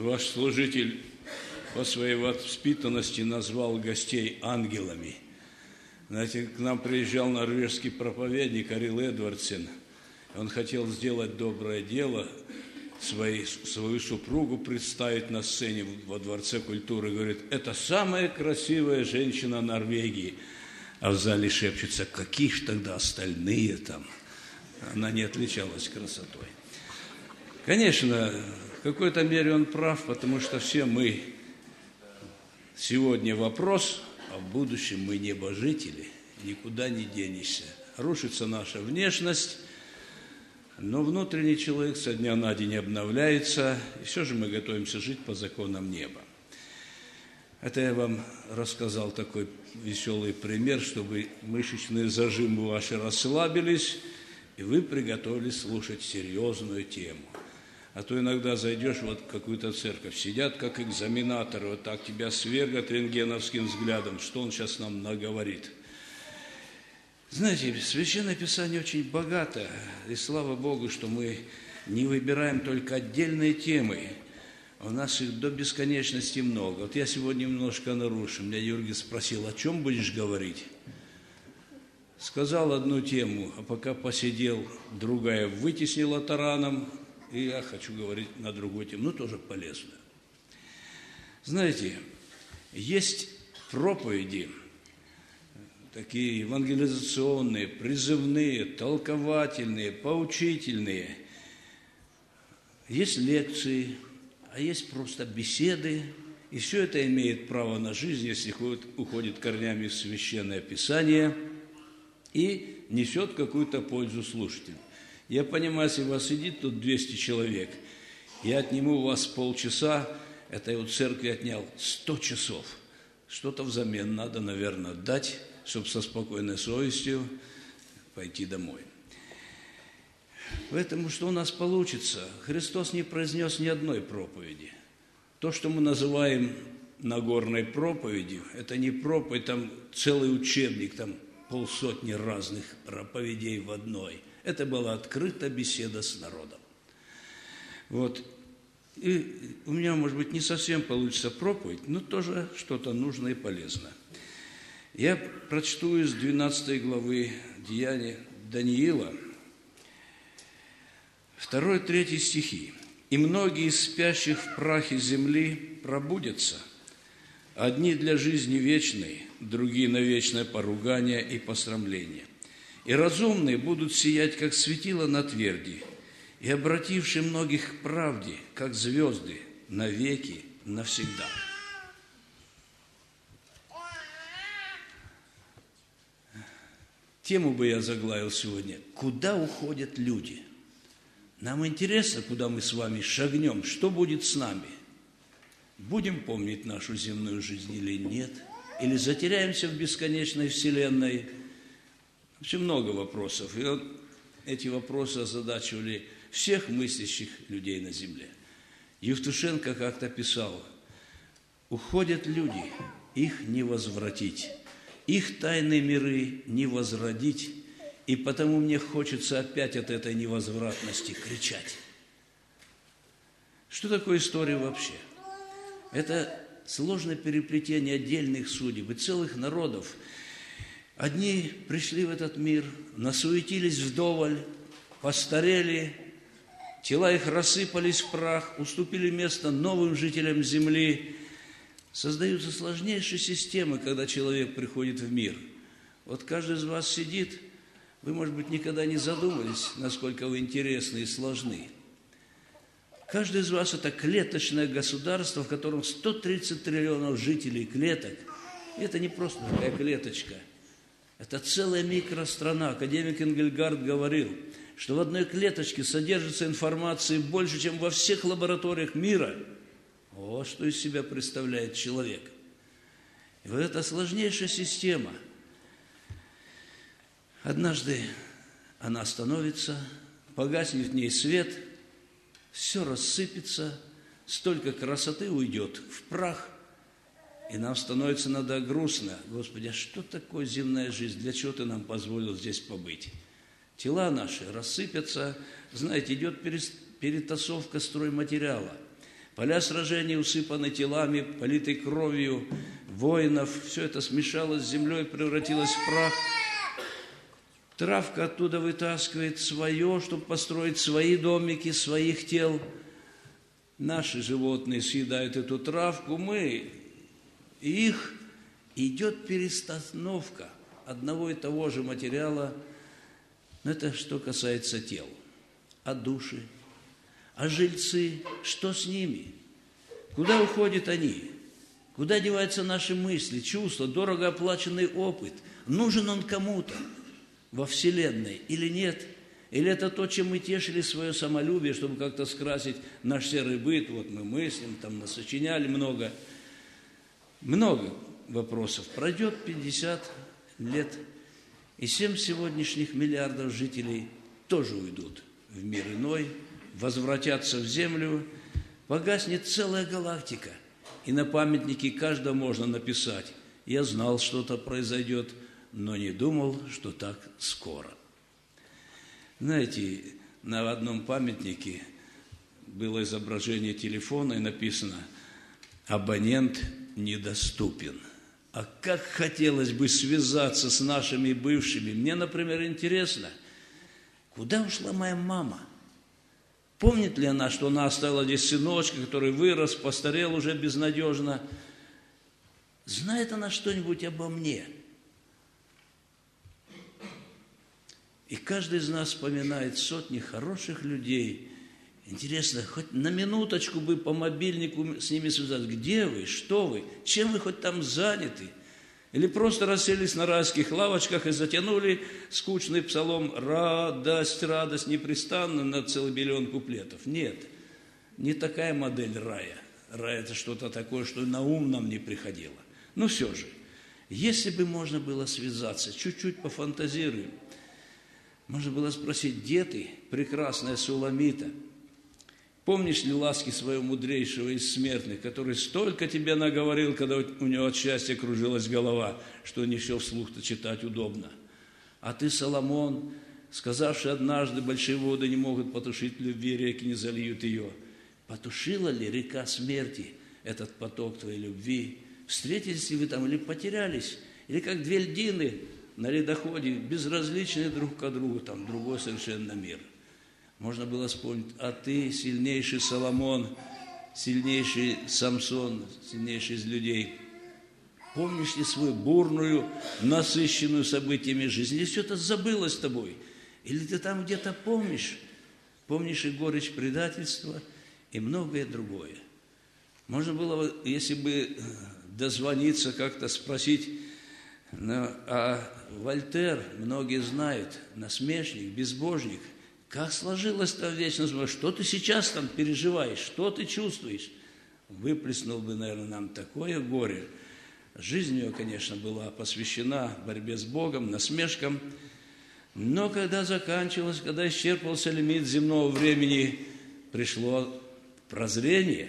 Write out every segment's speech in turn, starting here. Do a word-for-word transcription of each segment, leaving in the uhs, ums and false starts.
Ваш служитель по своей воспитанности назвал гостей ангелами. Знаете, к нам приезжал норвежский проповедник Арил Эдвардсен. Он хотел сделать доброе дело, своей, свою супругу представить на сцене во Дворце культуры. Говорит, это самая красивая женщина Норвегии. А в зале шепчется, какие ж тогда остальные там? Она не отличалась красотой. Конечно, в какой-то мере он прав, потому что все мы сегодня вопрос, а в будущем мы небожители, никуда не денешься. Рушится наша внешность, но внутренний человек со дня на день обновляется, и все же мы готовимся жить по законам неба. Это я вам рассказал такой веселый пример, чтобы мышечные зажимы ваши расслабились, и вы приготовились слушать серьезную тему. А то иногда зайдешь вот в какую-то церковь, сидят как экзаменаторы, вот так тебя свергат рентгеновским взглядом, что он сейчас нам наговорит. Знаете, Священное Писание очень богато, и слава Богу, что мы не выбираем только отдельные темы. У нас их до бесконечности много. Вот я сегодня немножко нарушу. Меня Юргис спросил, о чем будешь говорить? Сказал одну тему, а пока посидел, другая вытеснила тараном, и я хочу говорить на другую тему, ну, тоже полезную. Знаете, есть проповеди, такие евангелизационные, призывные, толковательные, поучительные. Есть лекции, а есть просто беседы, и все это имеет право на жизнь, если уходит корнями в Священное Писание и несет какую-то пользу слушателю. Я понимаю, если у вас сидит тут двести человек, я отниму у вас полчаса, это я у церкви отнял сто часов. Что-то взамен надо, наверное, дать, чтобы со спокойной совестью пойти домой. Поэтому что у нас получится? Христос не произнес ни одной проповеди. То, что мы называем Нагорной проповедью, это не проповедь, там целый учебник, там полсотни разных проповедей в одной. Это была открытая беседа с народом. Вот. И у меня, может быть, не совсем получится проповедь, но тоже что-то нужное и полезное. Я прочту из двенадцатой главы Деяния Даниила, второй-третий стихи. «И многие из спящих в прахе земли пробудятся, одни для жизни вечной, другие на вечное поругание и посрамление. И разумные будут сиять, как светило на тверди, и обратившие многих к правде, как звезды, навеки, навсегда». Тему бы я заглавил сегодня «Куда уходят люди?». Нам интересно, куда мы с вами шагнем, что будет с нами. Будем помнить нашу земную жизнь или нет? Или затеряемся в бесконечной вселенной? Вообще много вопросов. И вот эти вопросы озадачивали всех мыслящих людей на земле. Евтушенко как-то писал: «Уходят люди, их не возвратить, их тайные миры не возродить, и потому мне хочется опять от этой невозвратности кричать». Что такое история вообще? Это сложное переплетение отдельных судеб и целых народов. Одни пришли в этот мир, насуетились вдоволь, постарели, тела их рассыпались в прах, уступили место новым жителям земли. Создаются сложнейшие системы, когда человек приходит в мир. Вот каждый из вас сидит, вы, может быть, никогда не задумывались, насколько вы интересны и сложны. Каждый из вас – это клеточное государство, в котором сто тридцать триллионов жителей клеток. И это не просто такая клеточка. Это целая микространа. Академик Энгельгард говорил, что в одной клеточке содержится информации больше, чем во всех лабораториях мира. Вот что из себя представляет человек. И вот эта сложнейшая система. Однажды она остановится, погаснет в ней свет, все рассыпется, столько красоты уйдет в прах, и нам становится иногда грустно. Господи, а что такое земная жизнь? Для чего Ты нам позволил здесь побыть? Тела наши рассыпятся, знаете, идет перетасовка стройматериала. Поля сражений усыпаны телами, политой кровью воинов. Все это смешалось с землей, превратилось в прах. Травка оттуда вытаскивает свое, чтобы построить свои домики, своих тел. Наши животные съедают эту травку, мы их. Идет перестановка одного и того же материала. Но это что касается тел. А души? А жильцы? Что с ними? Куда уходят они? Куда деваются наши мысли, чувства, дорого оплаченный опыт? Нужен он кому-то во Вселенной или нет? Или это то, чем мы тешили свое самолюбие, чтобы как-то скрасить наш серый быт? Вот мы мыслим, там насочиняли много. Много вопросов. Пройдет пятьдесят лет, и семь сегодняшних миллиардов жителей тоже уйдут в мир иной, возвратятся в землю, погаснет целая галактика, и на памятнике каждого можно написать: «Я знал, что-то произойдет, но не думал, что так скоро». Знаете, на одном памятнике было изображение телефона, и написано: «Абонент недоступен». А как хотелось бы связаться с нашими бывшими. Мне, например, интересно, куда ушла моя мама? Помнит ли она, что она оставила здесь сыночка, который вырос, постарел уже безнадежно? Знает она что-нибудь обо мне? И каждый из нас вспоминает сотни хороших людей. Интересно, хоть на минуточку бы по мобильнику с ними связаться. Где вы? Что вы? Чем вы хоть там заняты? Или просто расселись на райских лавочках и затянули скучный псалом «Радость, радость непрестанно» на целый миллион куплетов? Нет, не такая модель рая. Рай – это что-то такое, что на ум нам не приходило. Но все же, если бы можно было связаться, чуть-чуть пофантазируем, можно было спросить: где ты, прекрасная Суламита? Помнишь ли ласки своего мудрейшего из смертных, который столько тебе наговорил, когда у него от счастья кружилась голова, что не все вслух-то читать удобно? А ты, Соломон, сказавший однажды: большие воды не могут потушить любви, реки не зальют ее. Потушила ли река смерти этот поток твоей любви? Встретились ли вы там или потерялись? Или как две льдины на ледоходе, безразличные друг к другу, там другой совершенно мир? Можно было вспомнить: а ты, сильнейший Соломон, сильнейший Самсон, сильнейший из людей, помнишь ли свою бурную, насыщенную событиями жизнь? Или все это забылось с тобой? Или ты там где-то помнишь? Помнишь и горечь предательства, и многое другое. Можно было, если бы дозвониться, как-то спросить, но, а Вольтер, многие знают, насмешник, безбожник, как сложилось-то в вечном, что ты сейчас там переживаешь, что ты чувствуешь? Выплеснул бы, наверное, нам такое горе. Жизнь ее, конечно, была посвящена борьбе с Богом, насмешкам. Но когда заканчивалось, когда исчерпался лимит земного времени, пришло прозрение.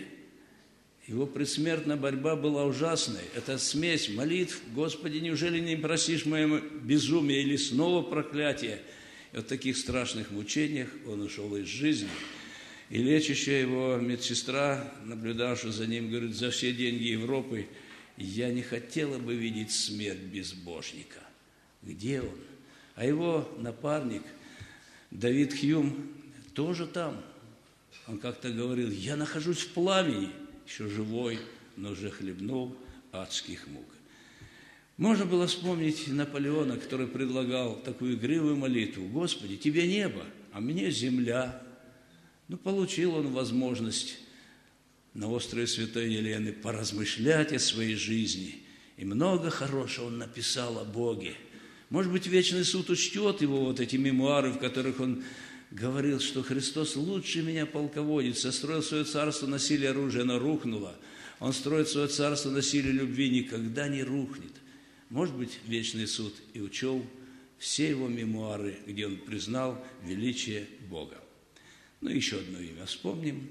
Его предсмертная борьба была ужасной. Это смесь молитв: «Господи, неужели не простишь мое безумие?» или снова проклятие. И в таких страшных мучениях он ушел из жизни. И лечащая его медсестра, наблюдавшая за ним, говорит: за все деньги Европы я не хотела бы видеть смерть безбожника. Где он? А его напарник Давид Хьюм тоже там. Он как-то говорил: я нахожусь в пламени, еще живой, но уже хлебнул адских мук. Можно было вспомнить Наполеона, который предлагал такую игривую молитву: «Господи, тебе небо, а мне земля». Ну, получил он возможность на острове Святой Елены поразмышлять о своей жизни. И много хорошего он написал о Боге. Может быть, Вечный суд учтет его вот эти мемуары, в которых он говорил, что Христос лучше меня полководец, состроил свое царство на силе оружия, оно рухнуло. Он строит свое царство на силе любви, никогда не рухнет. Может быть, Вечный суд и учел все его мемуары, где он признал величие Бога. Ну, еще одно имя вспомним.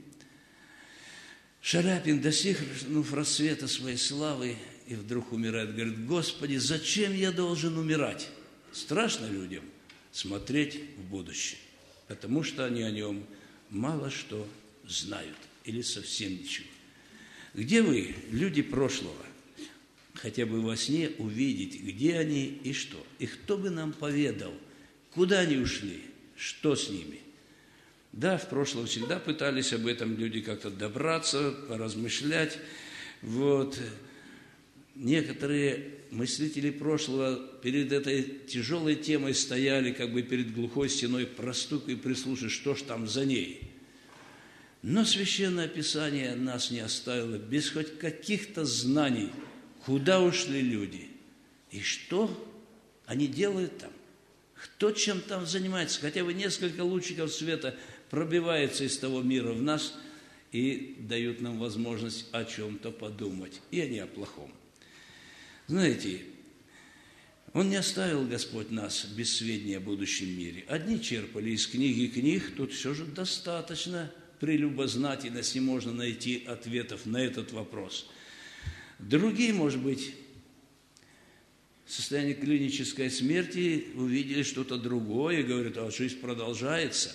Шаляпин, достигнув рассвета своей славы, и вдруг умирает, говорит: «Господи, зачем я должен умирать?» Страшно людям смотреть в будущее, потому что они о нем мало что знают. или совсем ничего. Где вы, люди прошлого, хотя бы во сне увидите, где они и что? И кто бы нам поведал, куда они ушли, что с ними? Да, в прошлом всегда пытались об этом люди как-то добраться, поразмышлять. Вот. Некоторые мыслители прошлого перед этой тяжелой темой стояли, как бы перед глухой стеной, простукой, прислушиваясь, что ж там за ней. Но Священное Писание нас не оставило без хоть каких-то знаний, куда ушли люди и что они делают там, кто чем там занимается. Хотя бы несколько лучиков света пробивается из того мира в нас и дают нам возможность о чем-то подумать, и не о плохом. Знаете, Он не оставил, Господь, нас без сведений о будущем мире. Одни черпали из книги книг, тут все же достаточно прелюбознательности можно найти ответов на этот вопрос. Другие, может быть, в состоянии клинической смерти увидели что-то другое и говорят, а жизнь продолжается.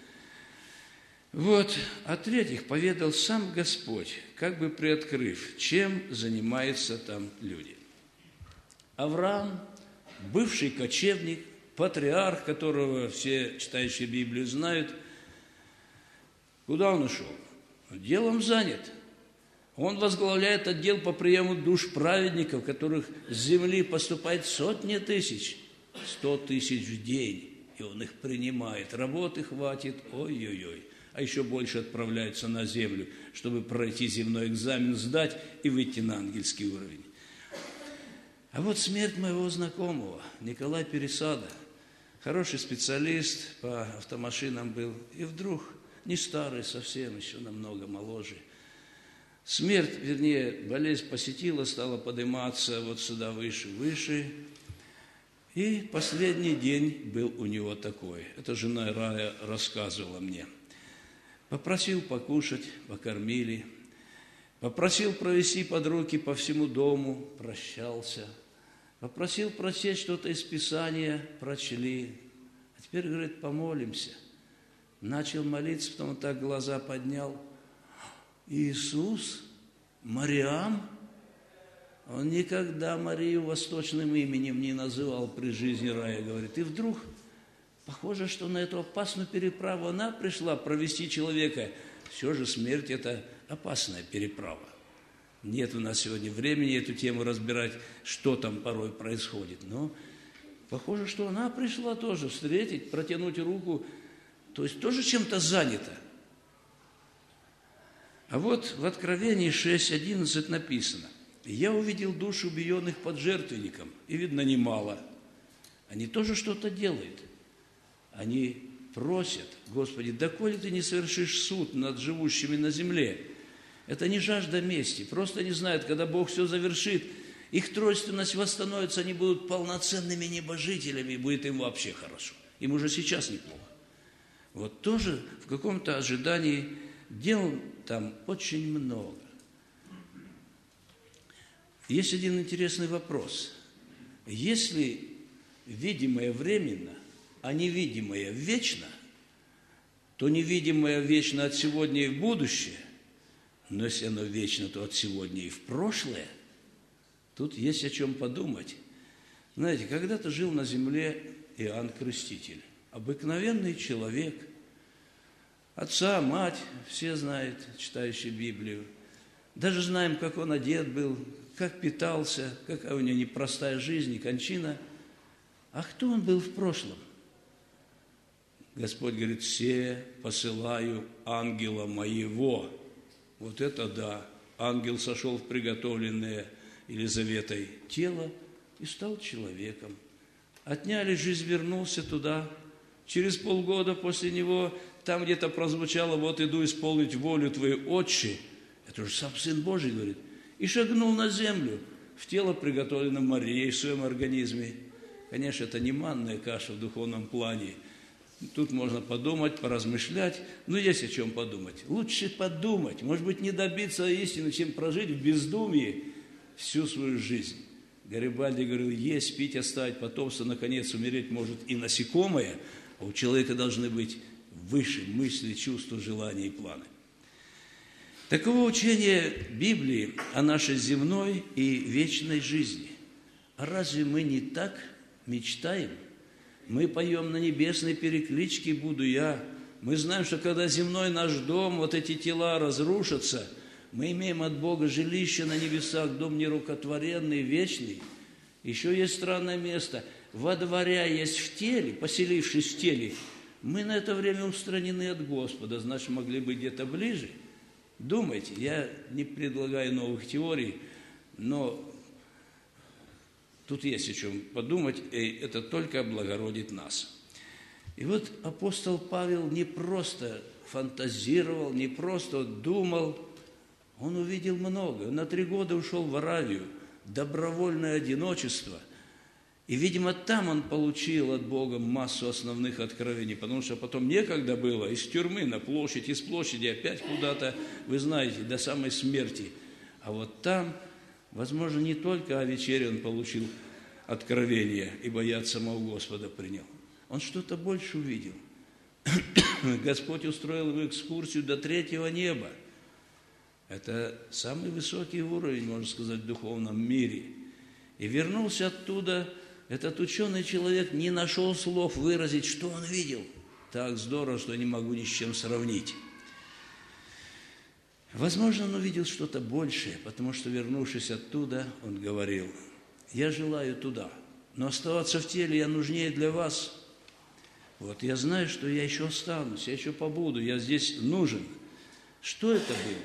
Вот, а третьих поведал сам Господь, как бы приоткрыв, чем занимаются там люди. Авраам, бывший кочевник, патриарх, которого все читающие Библию знают, куда он ушел? Делом занят. Он возглавляет отдел по приему душ праведников, которых с земли поступает сотни тысяч, сто тысяч в день, и он их принимает. Работы хватит, ой-ой-ой. А еще больше отправляются на землю, чтобы пройти земной экзамен, сдать и выйти на ангельский уровень. А вот смерть моего знакомого, Николая Пересада, хороший специалист по автомашинам был, и вдруг, не старый совсем, еще намного моложе, смерть, вернее, болезнь посетила, стала подниматься вот сюда выше, выше, и последний день был у него такой. Это жена Рая рассказывала мне. Попросил покушать, покормили. Попросил провести под руки по всему дому, прощался. Попросил прочесть что-то из Писания, прочли. А теперь, говорит, помолимся. Начал молиться, потом вот так глаза поднял. Иисус, Мариам, он никогда Марию восточным именем не называл при жизни Рая, говорит. И вдруг... Похоже, что на эту опасную переправу она пришла провести человека. Все же смерть – это опасная переправа. Нет у нас сегодня времени эту тему разбирать, что там порой происходит. Но похоже, что она пришла тоже встретить, протянуть руку, то есть тоже чем-то занята. А вот в Откровении шесть одиннадцать написано: «Я увидел души убиенных под жертвенником, и, видно, немало. Они тоже что-то делают». Они просят, Господи, доколе Ты не совершишь суд над живущими на земле? Это не жажда мести, просто не знают, когда Бог все завершит, их тройственность восстановится, они будут полноценными небожителями, и будет им вообще хорошо. Им уже сейчас неплохо. Вот тоже в каком-то ожидании дел там очень много. Есть один интересный вопрос. Если видимое временно, а невидимое вечно, то невидимое вечно от сегодня и в будущее, но если оно вечно, то от сегодня и в прошлое. Тут есть о чем подумать. Знаете, когда-то жил на земле Иоанн Креститель, обыкновенный человек, отца, мать, все знают, читающие Библию. Даже знаем, как он одет был, как питался, какая у него непростая жизнь и кончина. А кто он был в прошлом? Господь говорит, все посылаю ангела моего. Вот это да. Ангел сошел в приготовленное Елизаветой тело и стал человеком. Отняли жизнь, вернулся туда. Через полгода после него там где-то прозвучало, вот иду исполнить волю твою, Отче. Это же сам Сын Божий говорит. И шагнул на землю, в тело, приготовленное Марией в своем организме. Конечно, это не манная каша в духовном плане. Тут можно подумать, поразмышлять, но есть о чем подумать. Лучше подумать, может быть, не добиться истины, чем прожить в бездумье всю свою жизнь. Гарибальди говорил, есть, пить, оставить потомство, наконец умереть может и насекомое, а у человека должны быть выше мысли, чувства, желания и планы. Таково учение Библии о нашей земной и вечной жизни. А разве мы не так мечтаем? Мы поем на небесной перекличке «Буду я». Мы знаем, что когда земной наш дом, вот эти тела разрушатся, мы имеем от Бога жилище на небесах, дом нерукотворенный, вечный. Еще есть странное место. Водворяясь в теле, поселившись в теле, мы на это время устранены от Господа, значит, могли быть где-то ближе. Думайте, я не предлагаю новых теорий, но тут есть о чем подумать, и это только облагородит нас. И вот апостол Павел не просто фантазировал, не просто думал, он увидел много. Он на три года ушел в Аравию, добровольное одиночество. И, видимо, там он получил от Бога массу основных откровений, потому что потом некогда было из тюрьмы на площадь, из площади опять куда-то, вы знаете, до самой смерти. А вот там, возможно, не только о вечере он получил откровение, ибо я от самого Господа принял. Он что-то больше увидел. Господь устроил ему экскурсию до третьего неба. Это самый высокий уровень, можно сказать, в духовном мире. И вернулся оттуда. Этот ученый человек не нашел слов выразить, что он видел. Так здорово, что не могу ни с чем сравнить. Возможно, он увидел что-то большее, потому что, вернувшись оттуда, он говорил: «Я желаю туда, но оставаться в теле я нужнее для вас. Вот я знаю, что я еще останусь, я еще побуду, я здесь нужен». Что это было?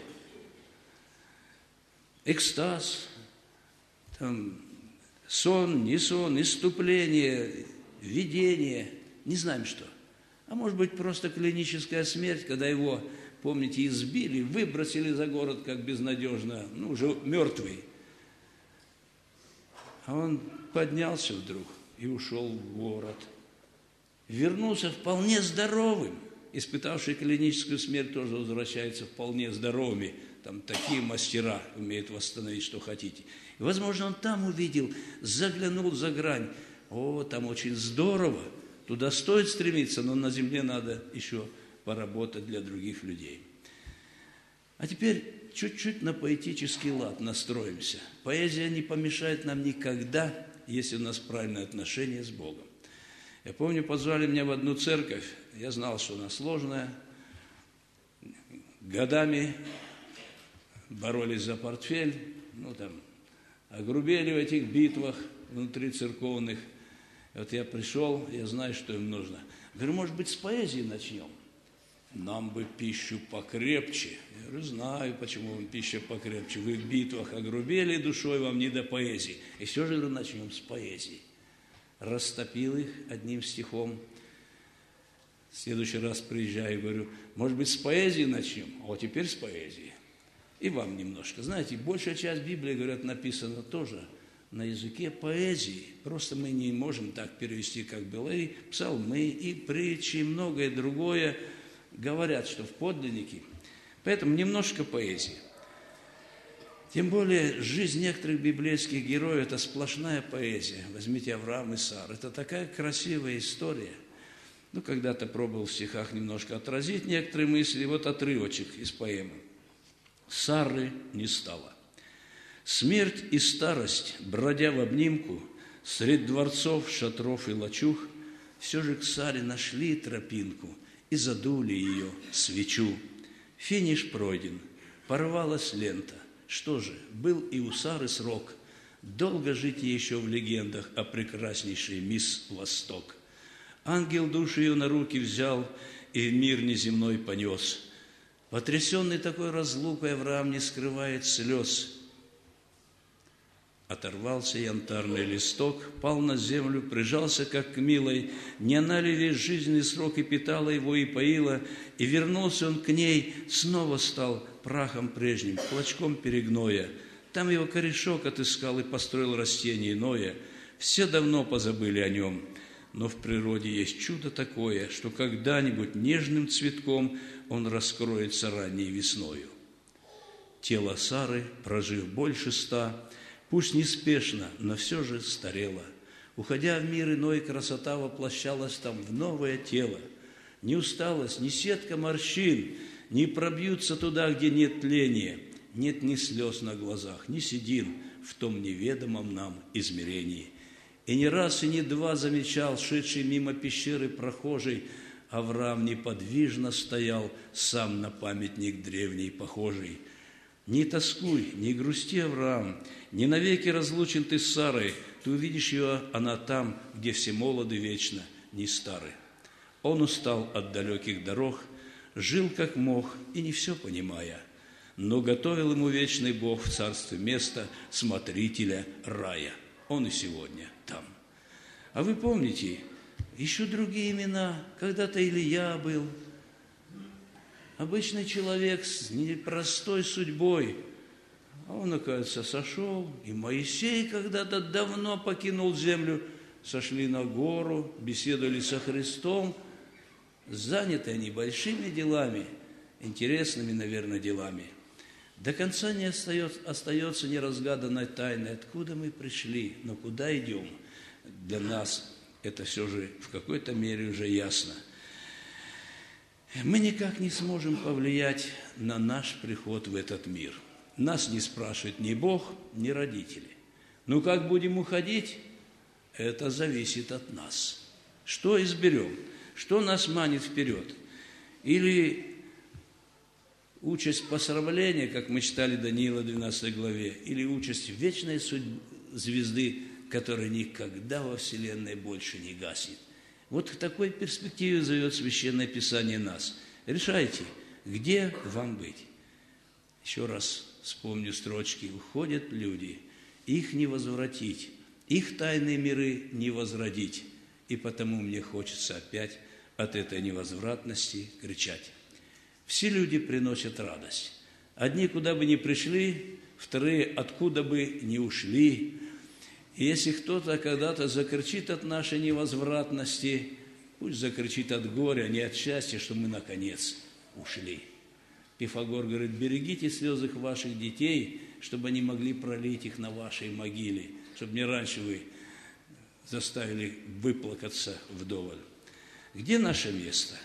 Экстаз, там, сон, не сон, исступление, видение, не знаем что. А может быть, просто клиническая смерть, когда его, помните, избили, выбросили за город, как безнадежно, ну, уже мертвый. А он поднялся вдруг и ушел в город. Вернулся вполне здоровым. Испытавший клиническую смерть тоже возвращается вполне здоровыми. Там такие мастера умеют восстановить, что хотите. И, возможно, он там увидел, заглянул за грань. О, там очень здорово, туда стоит стремиться, но на земле надо еще поработать для других людей. А теперь чуть-чуть на поэтический лад настроимся. Поэзия не помешает нам никогда, если у нас правильное отношение с Богом. Я помню, позвали меня в одну церковь, я знал, что она сложная, годами боролись за портфель, ну там, огрубели в этих битвах внутри церковных. И вот я пришел, я знаю, что им нужно. Говорю, может быть, с поэзии начнем? Нам бы пищу покрепче. Я говорю, знаю, почему вам пища покрепче. Вы в битвах огрубели душой, вам не до поэзии. И все же, говорю, начнем с поэзии. Растопил их одним стихом. В следующий раз приезжаю и говорю, может быть, с поэзии начнем? А теперь с поэзии. И вам немножко. Знаете, большая часть Библии, говорят, написана тоже на языке поэзии. Просто мы не можем так перевести, как было. И псалмы, и притчи, и многое другое говорят, что в подлиннике. Поэтому немножко поэзии. Тем более, жизнь некоторых библейских героев – это сплошная поэзия. Возьмите Авраам и Сару. Это такая красивая история. Ну, когда-то пробовал в стихах немножко отразить некоторые мысли. Вот отрывочек из поэмы. Сары не стало. Смерть и старость, бродя в обнимку, средь дворцов, шатров и лачуг, все же к Саре нашли тропинку и задули ее свечу. Финиш пройден, порвалась лента. Что же, был и у Сары срок. Долго жить ей еще в легендах о прекраснейшей мисс Восток. Ангел душу ее на руки взял и в мир неземной понес. Потрясенный такой разлукой, Авраам не скрывает слез. Оторвался янтарный листок, пал на землю, прижался, как к милой. Не она ли весь жизненный срок и питала его, и поила, и вернулся он к ней, снова стал прахом прежним, клочком перегноя. Там его корешок отыскал и построил растение иное. Все давно позабыли о нем, но в природе есть чудо такое, что когда-нибудь нежным цветком он раскроется ранней весною. Тело Сары, прожив больше ста, пусть неспешно, но все же старела. Уходя в мир иной, красота воплощалась там в новое тело. Ни усталость, ни сетка морщин не пробьются туда, где нет тления, нет ни слез на глазах, ни седин в том неведомом нам измерении. И не раз, и не два замечал, шедший мимо пещеры прохожий, Авраам неподвижно стоял, сам на памятник древний похожий. Не тоскуй, не грусти, Авраам, не навеки разлучен ты с Сарой, ты увидишь ее, она там, где все молоды вечно, не стары. Он устал от далеких дорог, жил как мог и не все понимая, но готовил ему вечный Бог в царстве место смотрителя рая. Он и сегодня там. А вы помните, еще другие имена, когда-то Илия был, обычный человек с непростой судьбой, а он, оказывается, сошел, и Моисей когда-то давно покинул землю, сошли на гору, беседовали со Христом, заняты они большими делами, интересными, наверное, делами. До конца не остается, остается неразгаданной тайной, откуда мы пришли, но куда идем. Для нас это все же в какой-то мере уже ясно. Мы никак не сможем повлиять на наш приход в этот мир. Нас не спрашивает ни Бог, ни родители. Но как будем уходить, это зависит от нас. Что изберем? Что нас манит вперед? Или участь посрамления, как мы читали Даниила в двенадцатой главе, или участь вечной судьбы звезды, которая никогда во Вселенной больше не гаснет. Вот в такой перспективе зовет Священное Писание нас. Решайте, где вам быть. Еще раз вспомню строчки. Уходят люди, их не возвратить, их тайные миры не возродить. И потому мне хочется опять от этой невозвратности кричать. Все люди приносят радость. Одни куда бы ни пришли, вторые откуда бы ни ушли. И если кто-то когда-то закричит от нашей невозвратности, пусть закричит от горя, а не от счастья, что мы наконец ушли. Пифагор говорит: берегите слезы ваших детей, чтобы они могли пролить их на вашей могиле, чтобы не раньше вы заставили выплакаться вдоволь. Где наше место?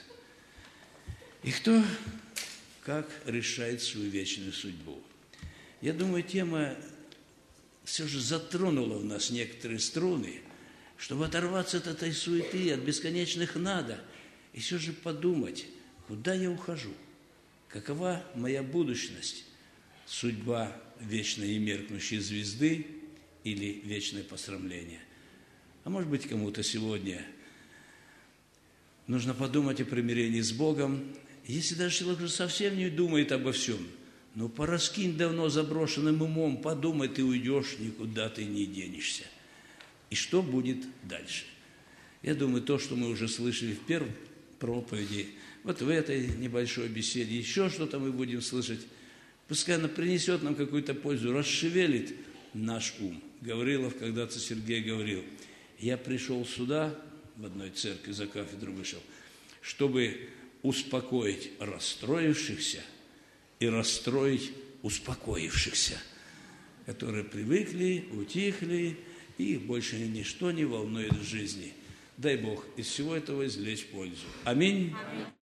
И кто как решает свою вечную судьбу? Я думаю, тема все же затронула в нас некоторые струны, чтобы оторваться от этой суеты, от бесконечных «надо», и все же подумать, куда я ухожу, какова моя будущность, судьба вечной и меркнущей звезды или вечное посрамление. А может быть, кому-то сегодня нужно подумать о примирении с Богом. Если даже человек уже совсем не думает обо всем, ну, пораскинь давно заброшенным умом, подумай, ты уйдешь, никуда ты не денешься. И что будет дальше? Я думаю, то, что мы уже слышали в первой проповеди, вот в этой небольшой беседе, еще что-то мы будем слышать, пускай она принесет нам какую-то пользу, расшевелит наш ум. Гаврилов когда-то Сергей говорил: я пришел сюда, в одной церкви за кафедру вышел, чтобы успокоить расстроившихся и расстроить успокоившихся, которые привыкли, утихли, и их больше ничто не волнует в жизни. Дай Бог из всего этого извлечь пользу. Аминь. Аминь.